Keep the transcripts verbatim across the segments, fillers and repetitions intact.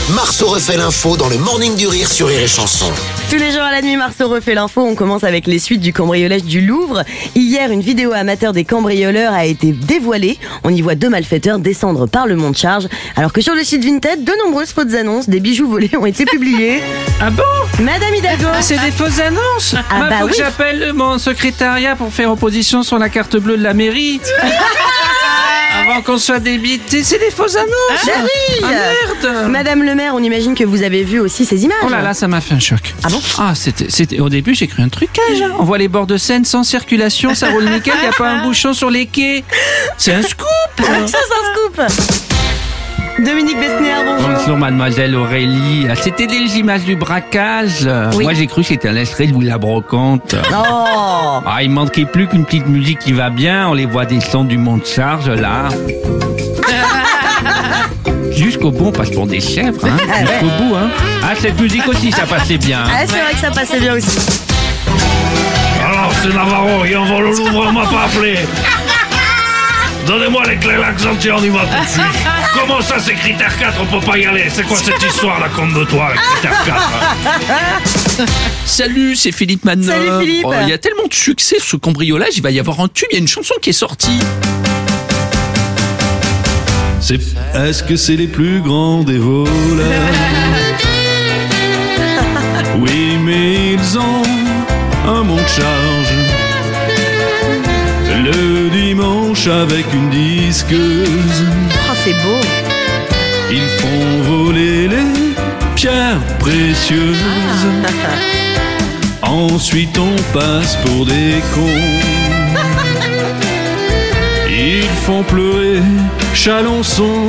Marceau refait l'info dans le Morning du Rire sur Rire et Chanson. Tous les jours à la nuit, Marceau refait l'info. On commence avec les suites du cambriolage du Louvre. Hier, une vidéo amateur des cambrioleurs a été dévoilée. On y voit deux malfaiteurs descendre par le mont de Charge. Alors que sur le site Vinted, de nombreuses fausses annonces, des bijoux volés ont été publiés. Ah bon? Madame Hidalgo. Ah, c'est des fausses annonces. Ah Moi, bah faut oui. que j'appelle mon secrétariat pour faire opposition sur la carte bleue de la mairie. Avant qu'on soit débité, c'est des fausses annonces. Ah oui. Ah merde. Madame le maire, on imagine que vous avez vu aussi ces images. Oh là là, ça m'a fait un choc. Ah bon? Ah, c'était, c'était, au début, j'ai cru un trucage. hein. On voit les bords de Seine sans circulation, ça roule nickel, il n'y a pas un bouchon sur les quais. C'est un scoop. Ça, c'est un scoop. Dominique Besnéard, bonjour. Bonjour mademoiselle Aurélie. Ah, C'était des images du braquage. Oui. Moi j'ai cru que c'était un extrait de Louis la Brocante. Oh. Ah, il manquait plus qu'une petite musique qui va bien. On les voit descendre du mont de Charge là. Jusqu'au bout, on passe pour des chèvres. Hein. Ah, Jusqu'au ouais. bout. Hein. Ah, cette musique aussi, ça passait bien. Ah, c'est vrai que ça passait bien aussi. Alors, c'est Navarro, il envoie le Louvre, on m'a pas appelé. Donnez-moi les clés, l'accentier, on y va tout de suite. Comment ça, c'est critère quatre, on peut pas y aller? C'est quoi cette histoire, la compte de toi, avec critère quatre? Salut, c'est Philippe Manœuvre. Salut, Philippe. Oh, il y a tellement de succès ce cambriolage, il va y avoir un tube, il y a une chanson qui est sortie. C'est... Est-ce que c'est les plus grands des voleurs? Oui, mais ils ont un mont de charge. Le dimanche avec une disqueuse, Oh, c'est beau. ils font voler les pierres précieuses. Ensuite on passe pour des cons. Ils font pleurer Chalençon.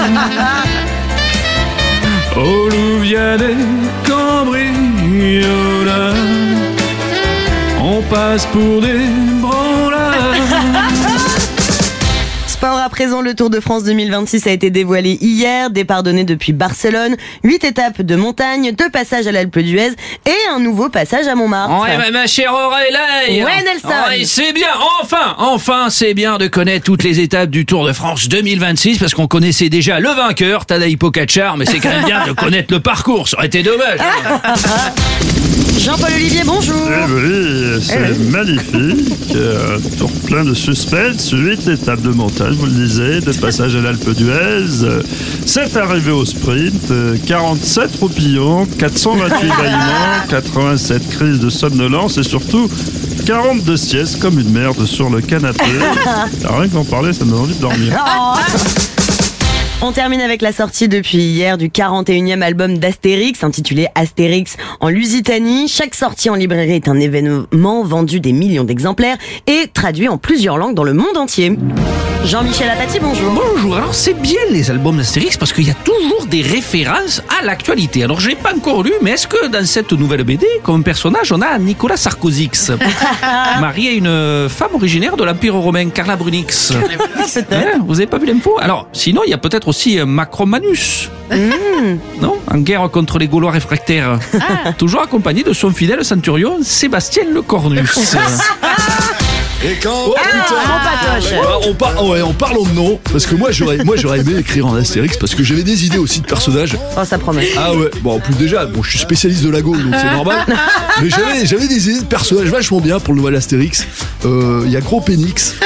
Au Louvre des cambrioleurs. On passe pour des branlards. Sport à présent, le Tour de France deux mille vingt-six a été dévoilé hier. Départ donné depuis Barcelone, huit étapes de montagne, deux passages à l'Alpe d'Huez et un nouveau passage à Montmartre. Ouais, ma, ma chère Aurélie. Ouais, Nelson. Ouais, c'est bien, enfin, enfin, c'est bien de connaître toutes les étapes du Tour de France deux mille vingt-six parce qu'on connaissait déjà le vainqueur, Tadej Pogačar, mais c'est quand même bien de connaître le parcours, ça aurait été dommage. Jean-Paul Olivier, bonjour. Eh oui, c'est magnifique. Euh, tour plein de suspense, huit étapes de montagne, vous le disiez, de passage à l'Alpe d'Huez. sept arrivées au sprint, euh, quarante-sept roupillons, quatre cent vingt-huit bâillements, quatre-vingt-sept crises de somnolence et surtout quarante-deux siestes comme une merde sur le canapé. Rien qu'en parler, ça me donne envie de dormir. Oh. On termine avec la sortie depuis hier du quarante et unième album d'Astérix, intitulé Astérix en Lusitanie. Chaque sortie en librairie est un événement vendu des millions d'exemplaires et traduit en plusieurs langues dans le monde entier. Jean-Michel Apathy, bonjour. Bonjour, alors c'est bien les albums d'Astérix parce qu'il y a toujours des références à l'actualité. Alors je l'ai pas encore lu, mais est-ce que dans cette nouvelle B D, comme personnage, on a Nicolas Sarkozix, marié à une femme originaire de l'Empire romain, Carla Brunix. Ouais, vous avez pas vu l'info? Alors, sinon, il y a peut-être aussi Macron Manus. Non, en guerre contre les Gaulois réfractaires. Toujours accompagné de son fidèle centurion, Sébastien Le Cornus. Et quand Ah, mon patoche. Ah, on, par- oh ouais, on parle en nom, parce que moi j'aurais, moi j'aurais aimé écrire en Astérix parce que j'avais des idées aussi de personnages. Oh, ça promet. Ah ouais, bon en plus déjà, bon je suis spécialiste de la Gaule donc c'est normal. Mais j'avais, j'avais des idées de personnages vachement bien pour le nouvel Astérix. Il euh, y a Gros Pénix.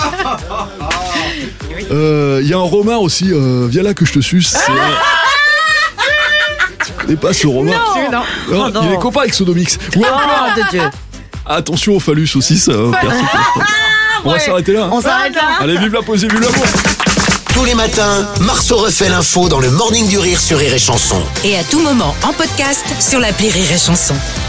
Il euh, y a un Romain aussi, euh, viens là que je te suce. C'est, euh, tu connais pas ce Romain? Non. Non, Oh, non. il est copain avec Sodomix. Ou encore, Oh, de Dieu. attention au phallus aussi, ça. va faire super. On va s'arrêter là. On s'arrête là. Allez, vive la poésie, vive l'amour. Tous les matins, Marceau refait l'info dans le Morning du Rire sur Rire et Chanson. Et à tout moment en podcast sur l'appli Rire et Chanson.